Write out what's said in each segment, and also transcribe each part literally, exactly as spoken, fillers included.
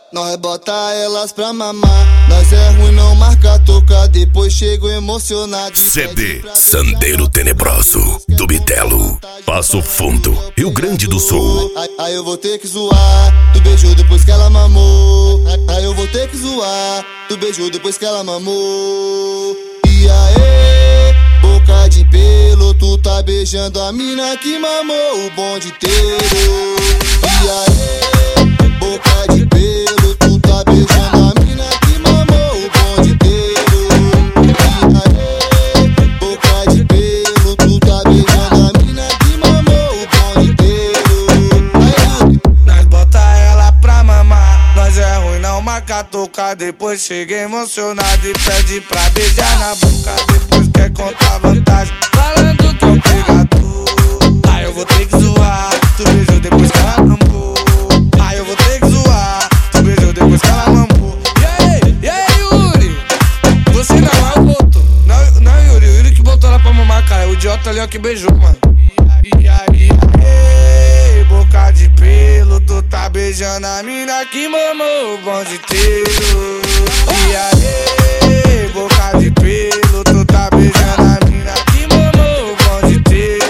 Nós bota elas pra mamar. Nós é ruim, não marca toca. Depois chego emocionado. C D Sandeiro Tenebroso do Bitelo, Passo Fundo, Rio Grande do Sul. Aí, aí eu vou ter que zoar. Tu beijou depois que ela mamou. Aí eu vou ter que zoar. Tu beijou depois que ela mamou. E aí, boca de pelo, tu tá beijando a mina que mamou o bonde inteiro. E aí, boca de pelo, tu tá beijando a mina que mamou o bonde inteiro. E aí, boca de pelo, tu tá beijando a mina que mamou o bonde inteiro. Aí, nós bota ela pra mamar. Nós é ruim, não marca tocar. Depois chega emocionado e pede pra beijar na boca. Depois quer contar vantagem, falando que é um pegador. Aí eu vou ter que zoar. Tu beijou depois que ela mamou. Aí eu vou ter que zoar. Tu beijou depois que ela mamou. E aí, e aí, Yuri? Você não é o boto. Não, não, Yuri, o Yuri que botou ela pra mamar, cara. O idiota ali é o que beijou, mano. E aí, ei, boca de pelo, tu tá beijando a mina que mamou o bonde inteiro. E aí, boca de pelo, tu tá beijando a mina que mamou o bonde inteiro.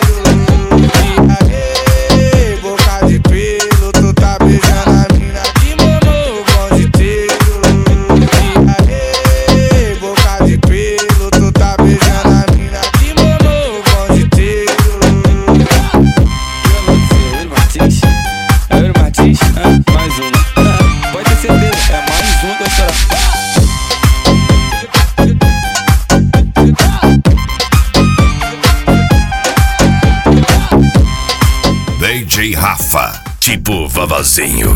E aí, boca de pelo, tu tá beijando a mina que mamou o bonde inteiro. E aí, boca de pelo, tu tá beijando a mina que mamou o bonde inteiro. É o Martins, ah, mais uma. Pode ter certeza, é mais uma que eu será. D J Rafa, tipo Vavazinho.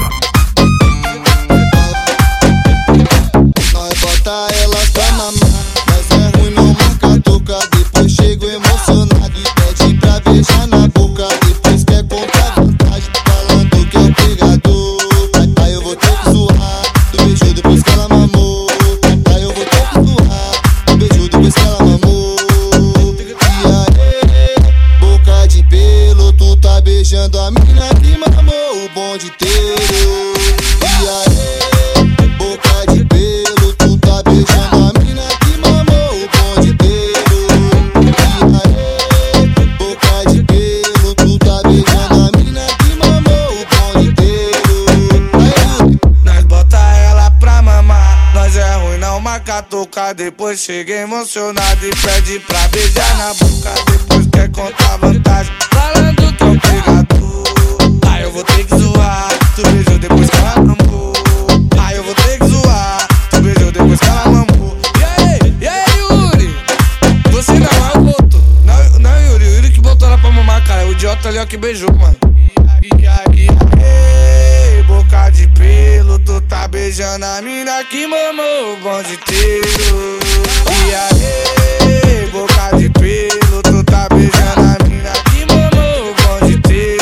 nós bota elas pra mamar. Nós é ruim, não marca toca. Depois chego emocionado e pede pra beijar na boca. Depois quer contar vantagem, falando que é um pegador. Aí, aí eu vou ter que zoar. Tu beijou depois que ela mamou. Aí eu vou ter que zoar. Tu beijou depois que ela mamou. E aí, boca de pelo, tu tá beijando a mina que mamou o bonde inteiro. E aí, boca de pelo, tu tá beijando a mina que mamou o bonde inteiro. E aí, boca de pelo, tu tá beijando a mina que mamou o bonde inteiro. Aí, nós bota ela pra mamar. Nós é ruim, não marca tocar. Depois chega emocionado e pede pra beijar na boca. Depois quer contar vantagem, falando que é um pegador. Aí eu vou ter que zoar. Tu beijou depois que ela mamou. Aí eu vou ter que zoar. Tu beijou depois que ela mamou. E aí, e aí, Yuri? Você não é o boto. Não, não, Yuri, o Yuri que botou ela pra mamar, cara. O idiota ali é o que beijou, mano. E aí, ei, boca de pelo, tu tá beijando a mina que mamou o bonde inteiro. E aí, boca de pelo, tu tá beijando a mina que mamou o bonde inteiro.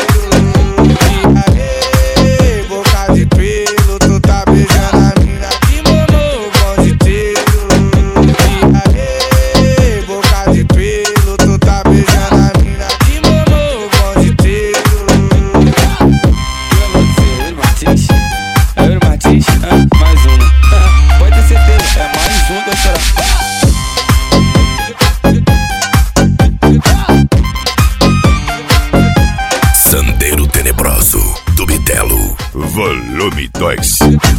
E aí, boca de pelo, tu tá beijando a mina que mamou o bonde inteiro. E aí, boca de pelo, tu tá beijando a mina que mamou o bonde inteiro. É o Martins, é o Martins, ah, mais uma. Pode ter certeza, é mais uma que eu será. Sandeiro Tenebroso do Bitelo, volume dois.